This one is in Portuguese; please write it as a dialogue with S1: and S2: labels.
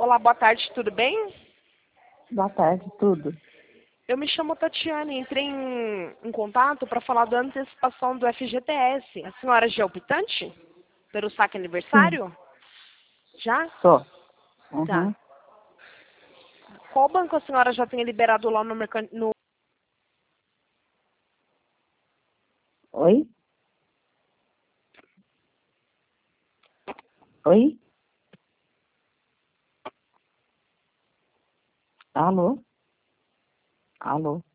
S1: Olá, boa tarde, tudo bem?
S2: Boa tarde, tudo.
S1: Eu me chamo Tatiane, entrei em contato para falar da antecipação do FGTS. A senhora já é optante pelo saque
S2: Sim,
S1: aniversário? Já?
S2: sou.
S1: Tá.
S2: Uhum.
S1: Qual banco a senhora já tem liberado lá no mercado?
S2: Oi? Oi? Alô? Alô?